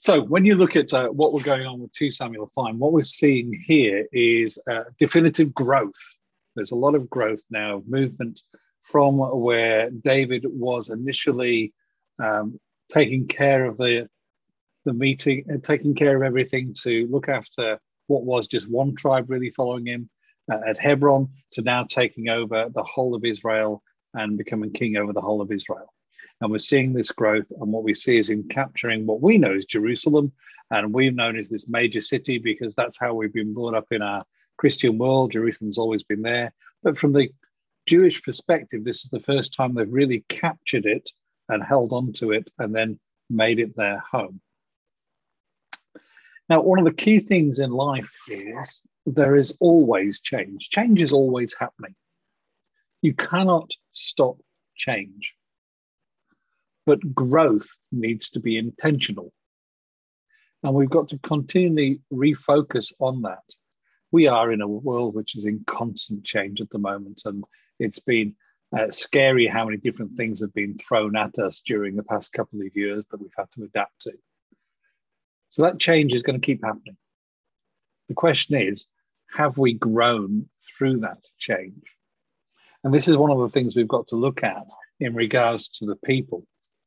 So when you look at what we're going on with 2 Samuel 5, what we're seeing here is definitive growth. There's a lot of growth now, movement from where David was initially taking care of the meeting and taking care of everything to look after what was just one tribe really following him at Hebron, to now taking over the whole of Israel and becoming king over the whole of Israel. And we're seeing this growth, and what we see is him capturing what we know as Jerusalem, and we've known as this major city because that's how we've been brought up in our Christian world. Jerusalem's always been there. But from the Jewish perspective, this is the first time they've really captured it and held on to it and then made it their home. Now, one of the key things in life is there is always change. Change is always happening. You cannot stop change. But growth needs to be intentional. And we've got to continually refocus on that. We are in a world which is in constant change at the moment. And it's been scary how many different things have been thrown at us during the past couple of years that we've had to adapt to. So that change is going to keep happening. The question is, have we grown through that change? And this is one of the things we've got to look at in regards to the people.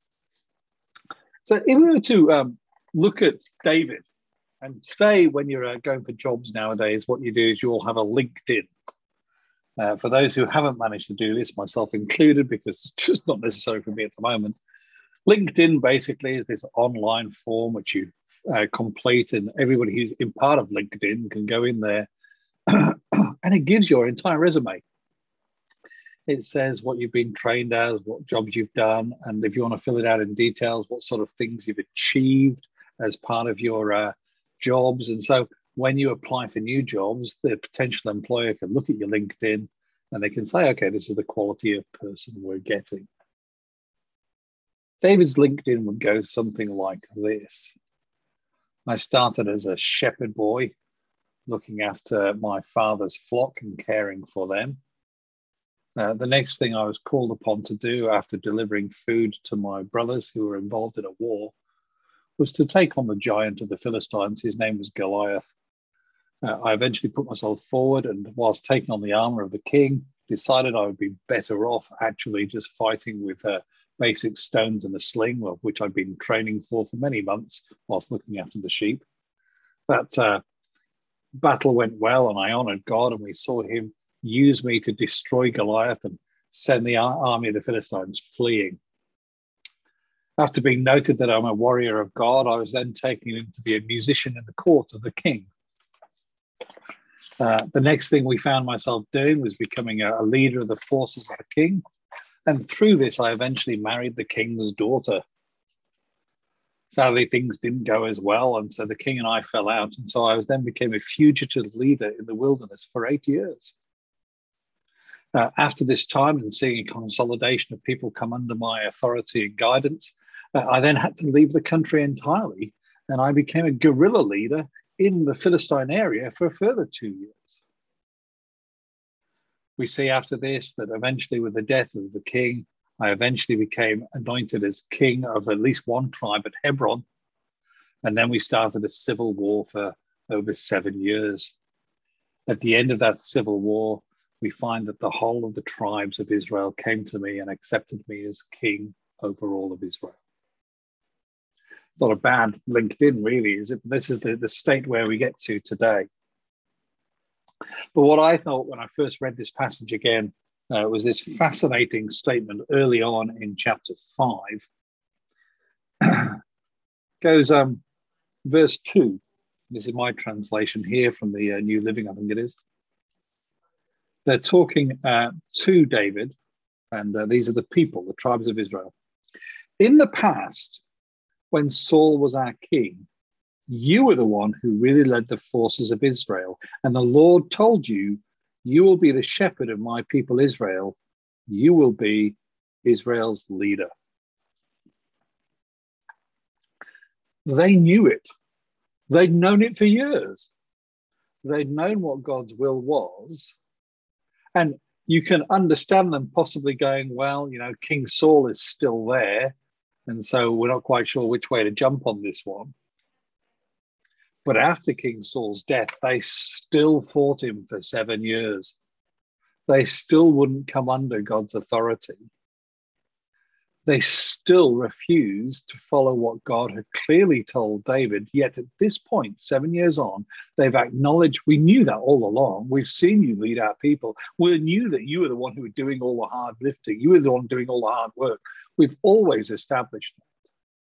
So if we were to look at David, and today when you're going for jobs nowadays, what you do is you all have a LinkedIn. For those who haven't managed to do this, myself included, because it's just not necessary for me at the moment, LinkedIn basically is this online form which you complete, and everybody who's in part of LinkedIn can go in there and it gives your entire resume. It says what you've been trained as, what jobs you've done, and if you want to fill it out in details, what sort of things you've achieved as part of your jobs. And so when you apply for new jobs, the potential employer can look at your LinkedIn and they can say, okay, this is the quality of person we're getting. David's LinkedIn would go something like this. I started as a shepherd boy, looking after my father's flock and caring for them. The next thing I was called upon to do after delivering food to my brothers who were involved in a war was to take on the giant of the Philistines. His name was Goliath. I eventually put myself forward, and whilst taking on the armor of the king, decided I would be better off actually just fighting with basic stones and a sling, of which I'd been training for many months whilst looking after the sheep. That battle went well, and I honored God, and we saw him use me to destroy Goliath and send the army of the Philistines fleeing. After being noted that I'm a warrior of God, I was then taken in to be a musician in the court of the king. The next thing we found myself doing was becoming a leader of the forces of the king. And through this, I eventually married the king's daughter. Sadly, things didn't go as well. And so the king and I fell out. And so I then became a fugitive leader in the wilderness for 8 years. After this time and seeing a consolidation of people come under my authority and guidance, I then had to leave the country entirely. And I became a guerrilla leader in the Philistine area for a further 2 years. We see after this that eventually with the death of the king, I eventually became anointed as king of at least one tribe at Hebron. And then we started a civil war for over 7 years. At the end of that civil war, we find that the whole of the tribes of Israel came to me and accepted me as king over all of Israel. Not a bad LinkedIn, really, is it? This is the state where we get to today. But what I thought when I first read this passage again was this fascinating statement early on in chapter 5. Goes verse 2. This is my translation here from the New Living, I think it is. They're talking to David, and these are the people, the tribes of Israel. In the past, when Saul was our king, you were the one who really led the forces of Israel. And the Lord told you, you will be the shepherd of my people Israel. You will be Israel's leader. They knew it. They'd known it for years. They'd known what God's will was. And you can understand them possibly going, well, you know, King Saul is still there. And so we're not quite sure which way to jump on this one. But after King Saul's death, they still fought him for 7 years. They still wouldn't come under God's authority. They still refused to follow what God had clearly told David. Yet at this point, 7 years on, they've acknowledged, we knew that all along. We've seen you lead our people. We knew that you were the one who were doing all the hard lifting. You were the one doing all the hard work. We've always established that.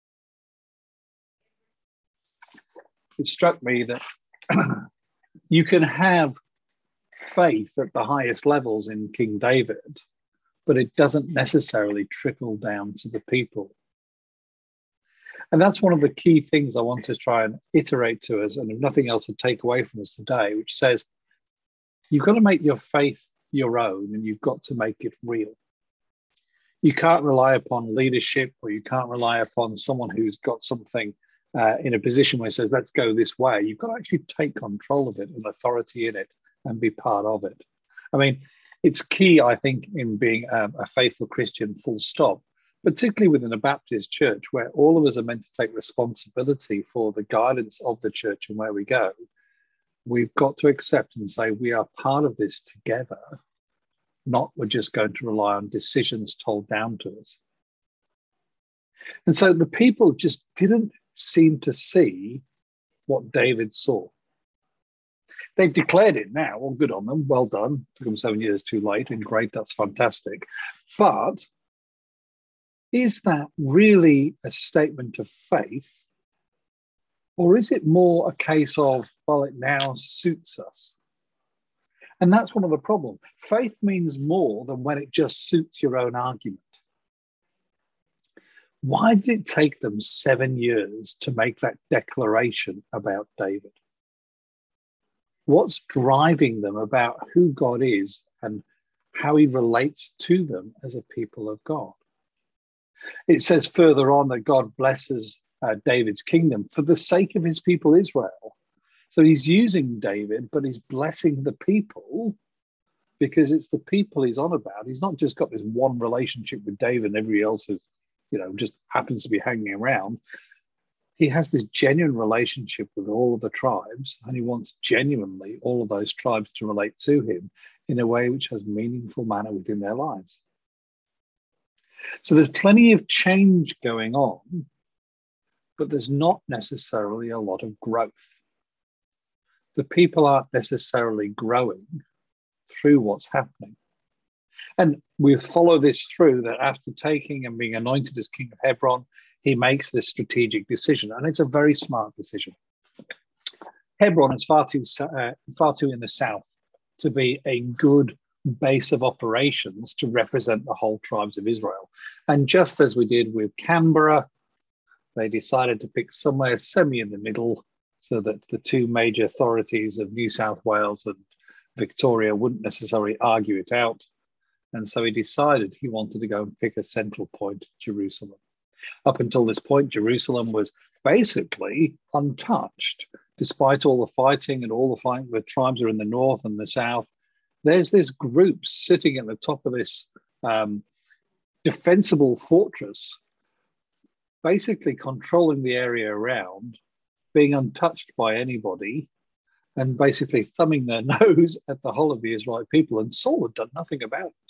It struck me that you can have faith at the highest levels in King David, but it doesn't necessarily trickle down to the people. And that's one of the key things I want to try and iterate to us, and if nothing else to take away from us today, which says you've got to make your faith your own and you've got to make it real. You can't rely upon leadership, or you can't rely upon someone who's got something in a position where it says, let's go this way. You've got to actually take control of it and authority in it and be part of it. I mean, it's key, I think, in being a faithful Christian, full stop, particularly within a Baptist church where all of us are meant to take responsibility for the guidance of the church and where we go. We've got to accept and say we are part of this together, not we're just going to rely on decisions told down to us. And so the people just didn't seem to see what David saw. They've declared it now. Well, good on them. Well done. Took them 7 years too late, and great. That's fantastic. But is that really a statement of faith? Or is it more a case of, well, it now suits us? And that's one of the problems. Faith means more than when it just suits your own argument. Why did it take them 7 years to make that declaration about David? What's driving them about who God is and how he relates to them as a people of God? It says further on that God blesses David's kingdom for the sake of his people Israel. So he's using David, but he's blessing the people because it's the people he's on about. He's not just got this one relationship with David and everybody else is, just happens to be hanging around. He has this genuine relationship with all of the tribes, and he wants genuinely all of those tribes to relate to him in a way which has meaningful manner within their lives. So there's plenty of change going on, but there's not necessarily a lot of growth. The people aren't necessarily growing through what's happening. And we follow this through that after taking and being anointed as king of Hebron, he makes this strategic decision, and it's a very smart decision. Hebron is far too in the south to be a good base of operations to represent the whole tribes of Israel. And just as we did with Canberra, they decided to pick somewhere semi in the middle so that the two major authorities of New South Wales and Victoria wouldn't necessarily argue it out. And so he decided he wanted to go and pick a central point, Jerusalem. Up until this point, Jerusalem was basically untouched. Despite all the fighting and all the fighting, the tribes are in the north and the south. There's this group sitting at the top of this defensible fortress, basically controlling the area around, being untouched by anybody, and basically thumbing their nose at the whole of the Israelite people. And Saul had done nothing about it.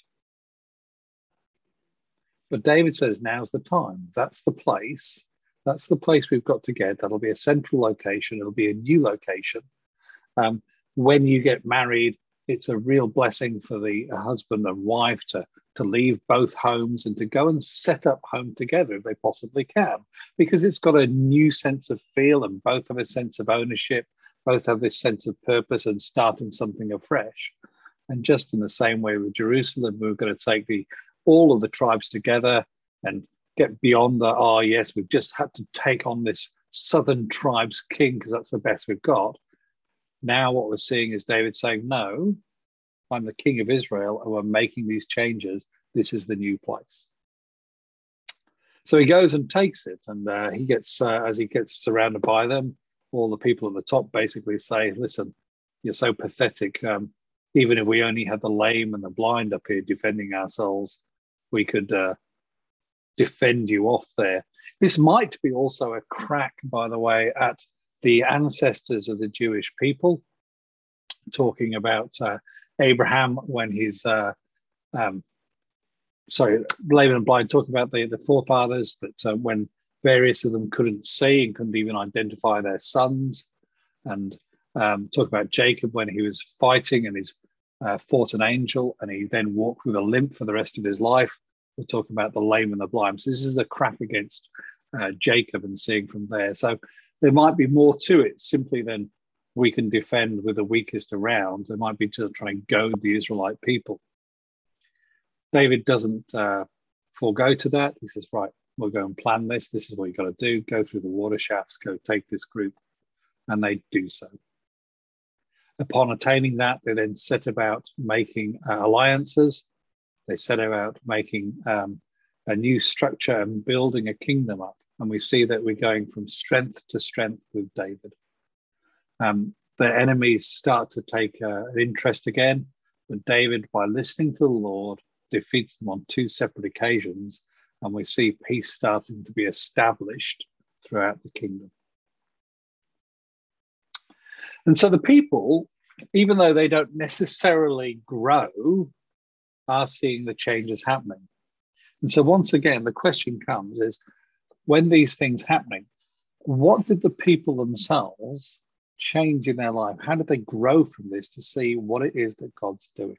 But David says, now's the time. That's the place. That's the place we've got to get. That'll be a central location. It'll be a new location. When you get married, it's a real blessing for the husband and wife to leave both homes and to go and set up home together if they possibly can, because it's got a new sense of feel and both have a sense of ownership, both have this sense of purpose and starting something afresh. And just in the same way with Jerusalem, we're going to take all of the tribes together and get beyond yes, we've just had to take on this southern tribes king because that's the best we've got. Now what we're seeing is David saying, no, I'm the king of Israel and we're making these changes. This is the new place. So he goes and takes it, and he gets, as he gets surrounded by them, all the people at the top basically say, listen, you're so pathetic. Even if we only had the lame and the blind up here defending ourselves, we could defend you off there. This might be also a crack, by the way, at the ancestors of the Jewish people, talking about Abraham when he's, Laban and Blind, talking about the forefathers, that when various of them couldn't see and couldn't even identify their sons, and talk about Jacob when he was fighting and he's fought an angel and he then walked with a limp for the rest of his life. We're talking about the lame and the blind. So this is the crack against Jacob and seeing from there. So there might be more to it simply than we can defend with the weakest around. There might be just trying to goad the Israelite people. David doesn't forego to that. He says, right, we'll go and plan this. This is what you've got to do. Go through the water shafts, go take this group. And they do so. Upon attaining that, they then set about making alliances. They set about making a new structure and building a kingdom up. And we see that we're going from strength to strength with David. The enemies start to take an interest again, but David, by listening to the Lord, defeats them on 2 separate occasions, and we see peace starting to be established throughout the kingdom. And so the people, even though they don't necessarily grow, are seeing the changes happening. And so once again, the question comes is, when these things happening, what did the people themselves change in their life? How did they grow from this to see what it is that God's doing?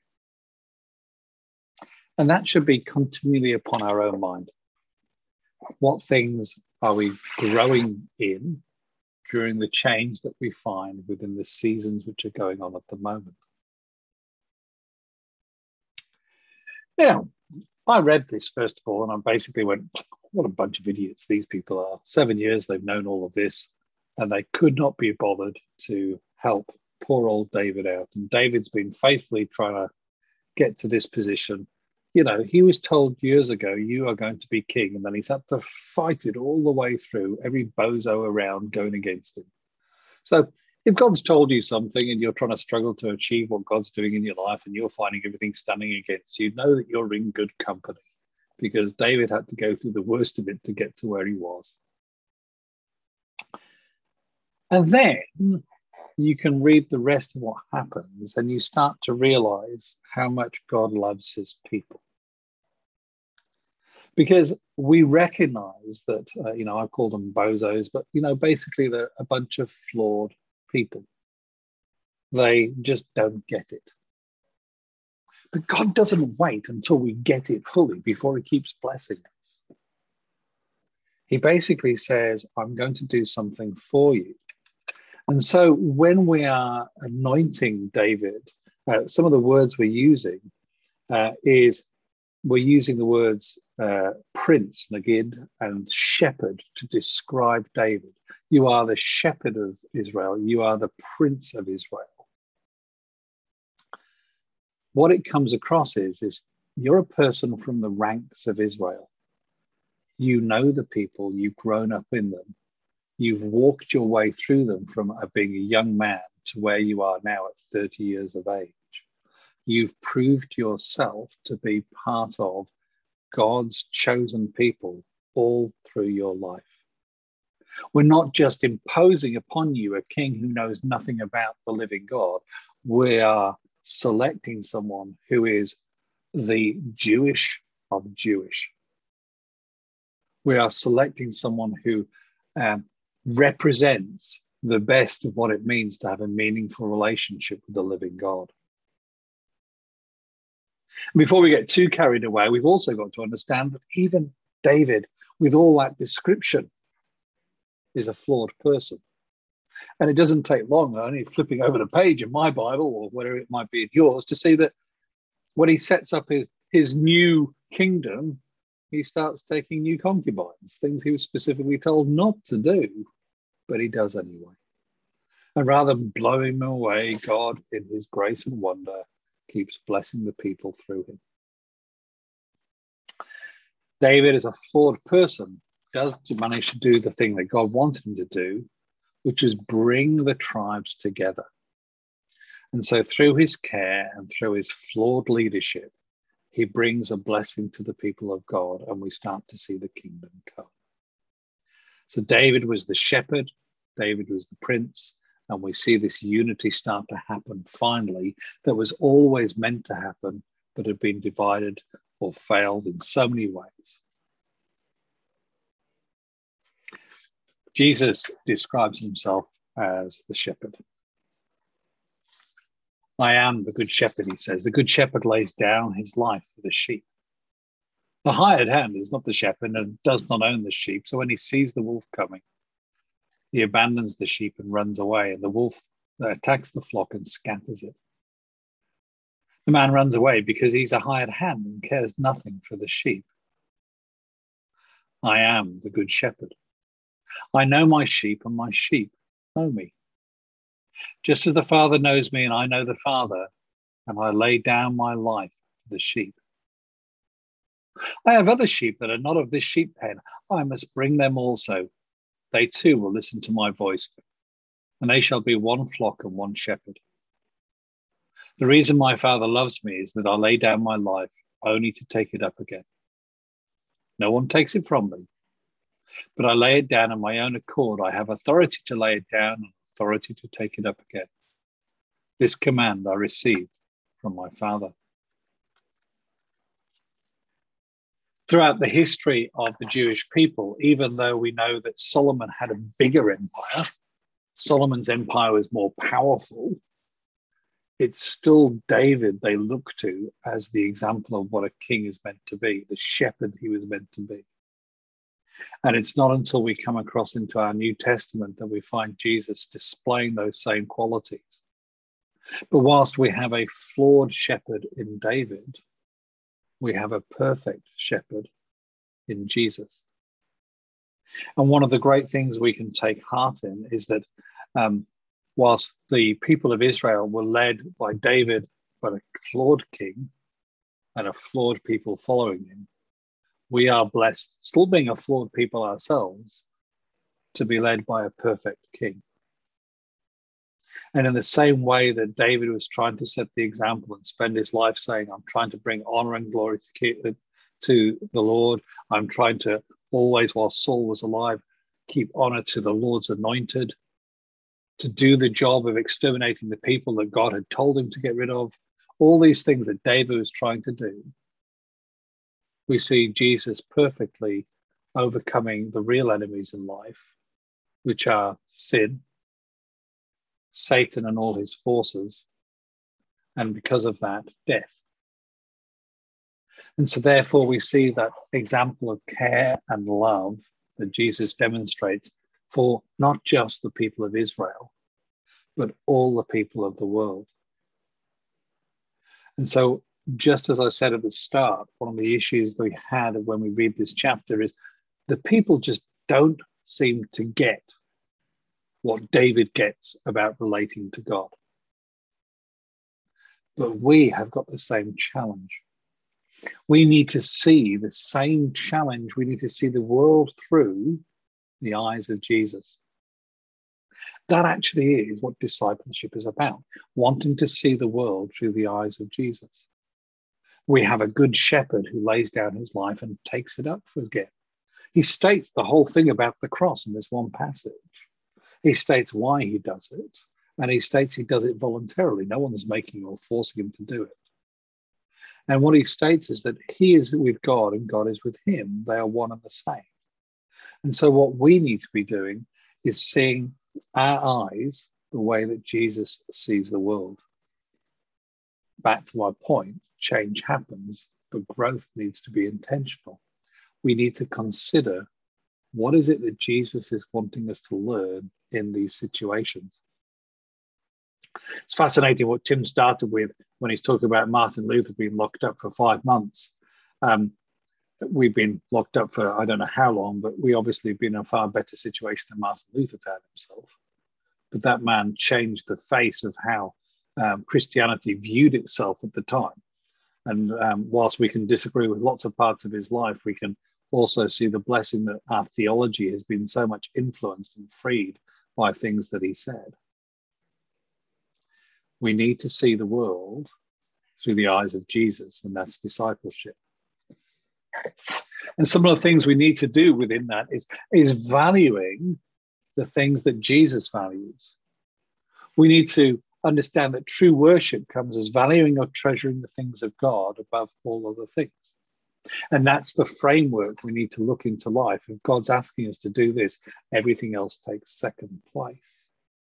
And that should be continually upon our own mind. What things are we growing in during the change that we find within the seasons which are going on at the moment? Now, I read this first of all, and I basically went, what a bunch of idiots these people are. 7 years they've known all of this, and they could not be bothered to help poor old David out. And David's been faithfully trying to get to this position. You know, he was told years ago, you are going to be king. And then he's had to fight it all the way through, every bozo around going against him. So if God's told you something and you're trying to struggle to achieve what God's doing in your life and you're finding everything standing against you, know that you're in good company, because David had to go through the worst of it to get to where he was. And then you can read the rest of what happens and you start to realize how much God loves his people. Because we recognize that, I call them bozos, but, basically they're a bunch of flawed people. They just don't get it. But God doesn't wait until we get it fully before he keeps blessing us. He basically says, I'm going to do something for you. And so when we are anointing David, some of the words we're using is we're using the words prince, Nagid, and shepherd to describe David. You are the shepherd of Israel. You are the prince of Israel. What it comes across is you're a person from the ranks of Israel. You know the people, you've grown up in them. You've walked your way through them from being a young man to where you are now at 30 years of age. You've proved yourself to be part of God's chosen people all through your life. We're not just imposing upon you a king who knows nothing about the living God. We are selecting someone who is the Jewish of Jewish. We are selecting someone who represents the best of what it means to have a meaningful relationship with the living God. Before we get too carried away, we've also got to understand that even David, with all that description, is a flawed person. And it doesn't take long, only flipping over the page in my Bible or whatever it might be in yours, to see that when he sets up his new kingdom, he starts taking new concubines, things he was specifically told not to do, but he does anyway. And rather than blowing them away, God, in his grace and wonder, keeps blessing the people through him. David, as a flawed person, does manage to do the thing that God wanted him to do, which is bring the tribes together. And so through his care and through his flawed leadership, he brings a blessing to the people of God, and we start to see the kingdom come. So David was the shepherd. David was the prince, and we see this unity start to happen finally that was always meant to happen, but had been divided or failed in so many ways. Jesus describes himself as the shepherd. I am the good shepherd, he says. The good shepherd lays down his life for the sheep. The hired hand is not the shepherd and does not own the sheep. So when he sees the wolf coming, he abandons the sheep and runs away, and the wolf attacks the flock and scatters it. The man runs away because he's a hired hand and cares nothing for the sheep. I am the good shepherd. I know my sheep, and my sheep know me. Just as the Father knows me, and I know the Father, and I lay down my life for the sheep. I have other sheep that are not of this sheep pen. I must bring them also. They too will listen to my voice, and they shall be one flock and one shepherd. The reason my Father loves me is that I lay down my life only to take it up again. No one takes it from me, but I lay it down on my own accord. I have authority to lay it down and authority to take it up again. This command I received from my Father. Throughout the history of the Jewish people, even though we know that Solomon had a bigger empire, Solomon's empire was more powerful, it's still David they look to as the example of what a king is meant to be, the shepherd he was meant to be. And it's not until we come across into our New Testament that we find Jesus displaying those same qualities. But whilst we have a flawed shepherd in David, we have a perfect shepherd in Jesus. And one of the great things we can take heart in is that whilst the people of Israel were led by David, but a flawed king and a flawed people following him, we are blessed, still being a flawed people ourselves, to be led by a perfect king. And in the same way that David was trying to set the example and spend his life saying, I'm trying to bring honor and glory to the Lord. I'm trying to always, while Saul was alive, keep honor to the Lord's anointed, to do the job of exterminating the people that God had told him to get rid of. All these things that David was trying to do. We see Jesus perfectly overcoming the real enemies in life, which are sin, Satan and all his forces, and because of that, death. And so therefore we see that example of care and love that Jesus demonstrates for not just the people of Israel, but all the people of the world. And so just as I said at the start, one of the issues that we had when we read this chapter is the people just don't seem to get what David gets about relating to God. But we have got the same challenge. We need to see the same challenge. We need to see the world through the eyes of Jesus. That actually is what discipleship is about, wanting to see the world through the eyes of Jesus. We have a good shepherd who lays down his life and takes it up again. He states the whole thing about the cross in this one passage. He states why he does it, and he states he does it voluntarily. No one's making or forcing him to do it. And what he states is that he is with God and God is with him. They are one and the same. And so what we need to be doing is seeing our eyes the way that Jesus sees the world. Back to my point, change happens, but growth needs to be intentional. We need to consider what is it that Jesus is wanting us to learn in these situations. It's fascinating what Tim started with when he's talking about Martin Luther being locked up for 5 months. We've been locked up for I don't know how long, but we obviously have been in a far better situation than Martin Luther found himself. But that man changed the face of how Christianity viewed itself at the time. And whilst we can disagree with lots of parts of his life, we can also see the blessing that our theology has been so much influenced and freed by things that he said. We need to see the world through the eyes of Jesus, and that's discipleship. And some of the things we need to do within that is valuing the things that Jesus values. We need to understand that true worship comes as valuing or treasuring the things of God above all other things. And that's the framework we need to look into life. If God's asking us to do this, everything else takes second place.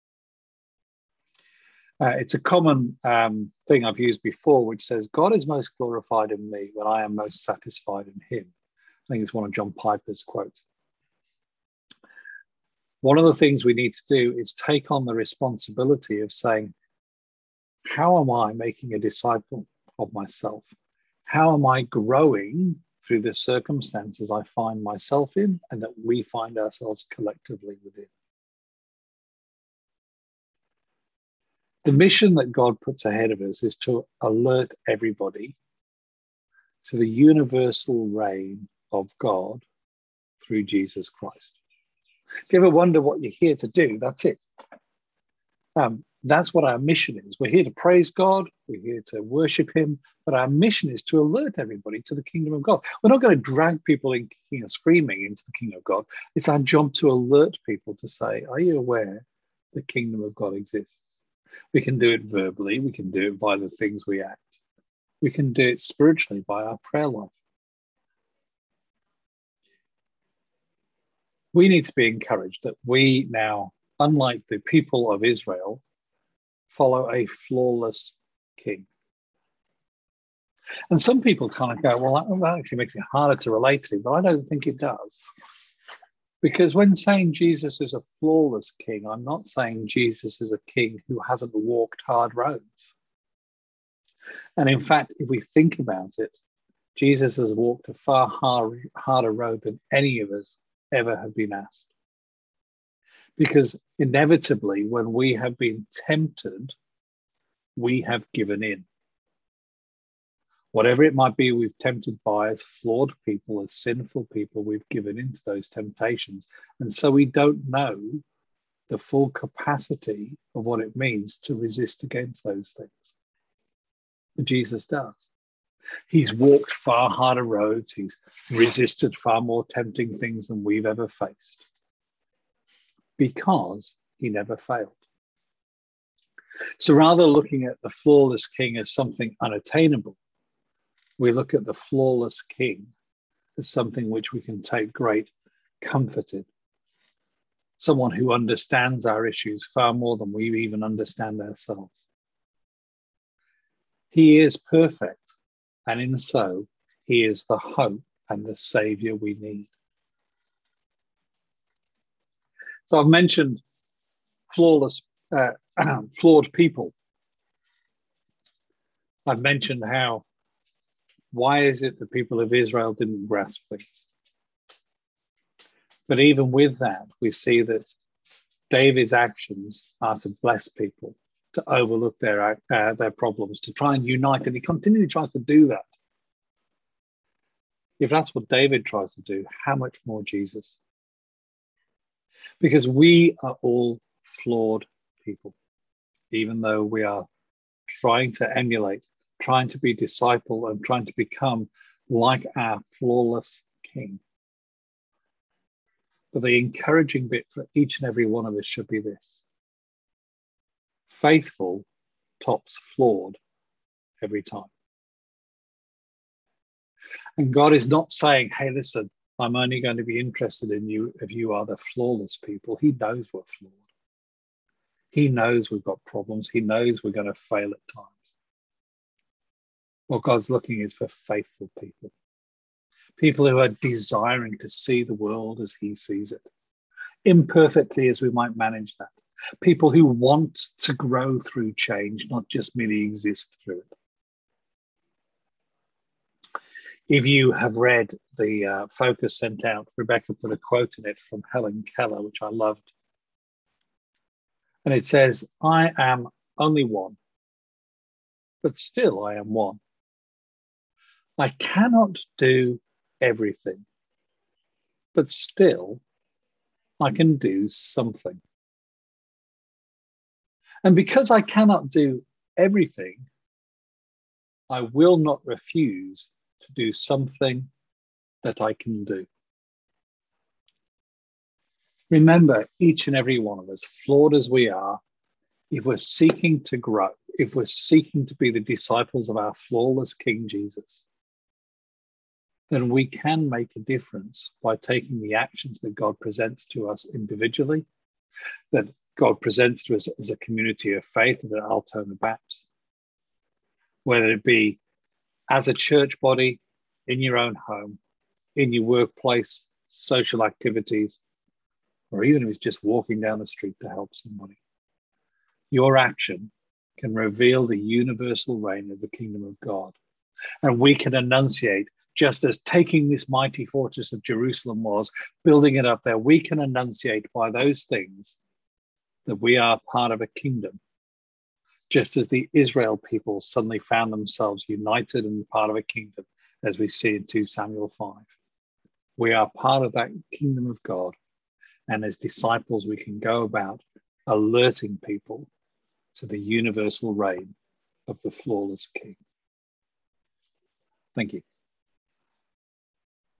It's a common thing I've used before, which says, God is most glorified in me when I am most satisfied in him. I think it's one of John Piper's quotes. One of the things we need to do is take on the responsibility of saying, how am I making a disciple of myself? How am I growing through the circumstances I find myself in and that we find ourselves collectively within? The mission that God puts ahead of us is to alert everybody to the universal reign of God through Jesus Christ. If you ever wonder what you're here to do, that's it. That's what our mission is. We're here to praise God. We're here to worship him. But our mission is to alert everybody to the kingdom of God. We're not going to drag people in kicking and screaming into the kingdom of God. It's our job to alert people to say, are you aware the kingdom of God exists? We can do it verbally. We can do it by the things we act. We can do it spiritually by our prayer life. We need to be encouraged that we now, unlike the people of Israel, follow a flawless king. And some people kind of go, well, that actually makes it harder to relate to, but I don't think it does. Because when saying Jesus is a flawless king, I'm not saying Jesus is a king who hasn't walked hard roads. And in fact, if we think about it, Jesus has walked a far harder road than any of us ever have been asked. Because inevitably, when we have been tempted, we have given in. Whatever it might be we've tempted by as flawed people, as sinful people, we've given into those temptations. And so we don't know the full capacity of what it means to resist against those things. But Jesus does. He's walked far harder roads. He's resisted far more tempting things than we've ever faced, because he never failed. So rather looking at the flawless king as something unattainable, we look at the flawless king as something which we can take great comfort in. Someone who understands our issues far more than we even understand ourselves. He is perfect, and in so, he is the hope and the savior we need. So I've mentioned flawed people. I've mentioned why is it the people of Israel didn't grasp things? But even with that, we see that David's actions are to bless people, to overlook their problems, to try and unite, and he continually tries to do that. If that's what David tries to do, how much more Jesus? Because we are all flawed people, even though we are trying to emulate, trying to be disciple, and trying to become like our flawless king. But the encouraging bit for each and every one of us should be this: faithful tops flawed every time. And God is not saying, hey, listen, I'm only going to be interested in you if you are the flawless people. He knows we're flawed. He knows we've got problems. He knows we're going to fail at times. What God's looking is for faithful people. People who are desiring to see the world as he sees it, imperfectly as we might manage that. People who want to grow through change, not just merely exist through it. If you have read the Focus sent out, Rebecca put a quote in it from Helen Keller, which I loved. And it says, I am only one, but still I am one. I cannot do everything, but still I can do something. And because I cannot do everything, I will not refuse to do something that I can do. Remember, each and every one of us, flawed as we are, if we're seeking to grow, if we're seeking to be the disciples of our flawless King Jesus, then we can make a difference by taking the actions that God presents to us individually, that God presents to us as a community of faith at Altona Baptist, whether it be as a church body, in your own home, in your workplace, social activities, or even if it's just walking down the street to help somebody. Your action can reveal the universal reign of the kingdom of God. And we can enunciate, just as taking this mighty fortress of Jerusalem was, building it up there, we can enunciate by those things that we are part of a kingdom. Just as the Israel people suddenly found themselves united and part of a kingdom, as we see in 2 Samuel 5. We are part of that kingdom of God. And as disciples, we can go about alerting people to the universal reign of the flawless King. Thank you.